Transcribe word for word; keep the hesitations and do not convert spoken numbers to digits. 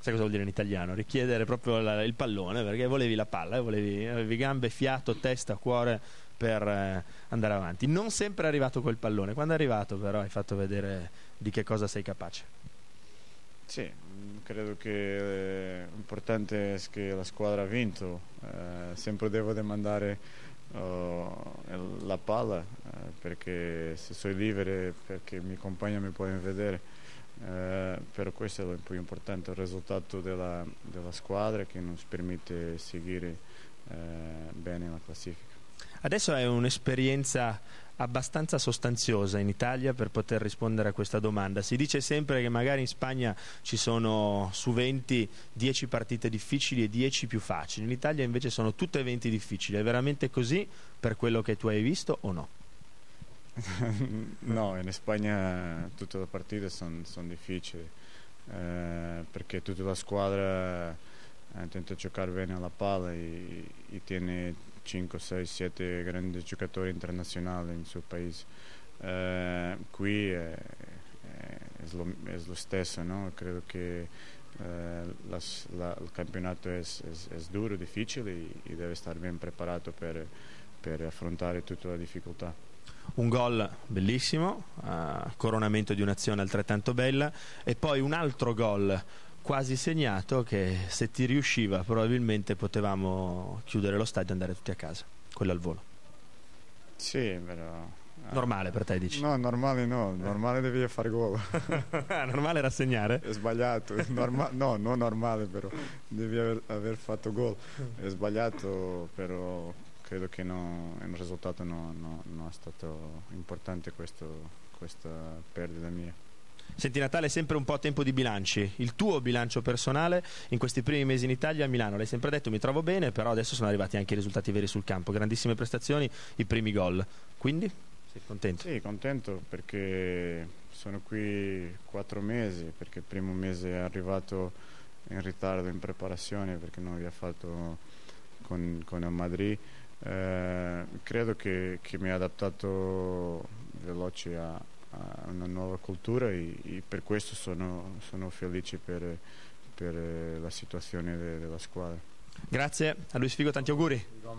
sai cosa vuol dire in italiano? Richiedere proprio la, il pallone, perché volevi la palla, volevi, avevi gambe, fiato, testa, cuore per eh, andare avanti. Non sempre è arrivato quel pallone, quando è arrivato però hai fatto vedere di che cosa sei capace. Sì, credo che l'importante è che la squadra ha vinto, eh, sempre devo demandare uh, la palla, eh, perché se sono libero, perché i miei compagni mi possono vedere, eh, però questo è il più importante, il risultato della, della squadra che ci permette di seguire eh, bene la classifica. Adesso è un'esperienza abbastanza sostanziosa in Italia per poter rispondere a questa domanda. Si dice sempre che magari in Spagna ci sono su venti dieci partite difficili e dieci più facili, in Italia invece sono tutte venti difficili. È veramente così per quello che tu hai visto o no? No, in Spagna tutte le partite sono son difficili, eh, perché tutta la squadra eh, tenta giocare bene alla palla e, e tiene cinque, sei, sette grandi giocatori internazionali nel suo paese. Eh, qui è, è, è, lo, è lo stesso, no? Credo che eh, la, la, il campionato è, è, è duro, difficile e deve stare ben preparato per, per affrontare tutte le difficoltà. Un gol bellissimo, uh, coronamento di un'azione altrettanto bella, e poi un altro gol quasi segnato che, se ti riusciva, probabilmente potevamo chiudere lo stadio e andare tutti a casa, quello al volo. Sì, però normale per te, dici? No, normale no, normale devi fare gol. Normale era segnare? È sbagliato, Norma- no, non normale, però devi aver, aver fatto gol. È sbagliato, però credo che no, il risultato non no, no è stato importante, questo, questa perdita mia. Senti, Natale è sempre un po' tempo di bilanci. Il tuo bilancio personale in questi primi mesi in Italia a Milano, l'hai sempre detto, mi trovo bene, però adesso sono arrivati anche i risultati veri sul campo, grandissime prestazioni, i primi gol. Quindi sei contento? Sì, contento perché sono qui quattro mesi, perché il primo mese è arrivato in ritardo in preparazione perché non aveva fatto con, con il Madrid. Eh, credo che, che mi ha adattato veloce a, a una nuova cultura e, e per questo sono, sono felice per, per la situazione de, della squadra. Grazie a Luis Figo, tanti auguri.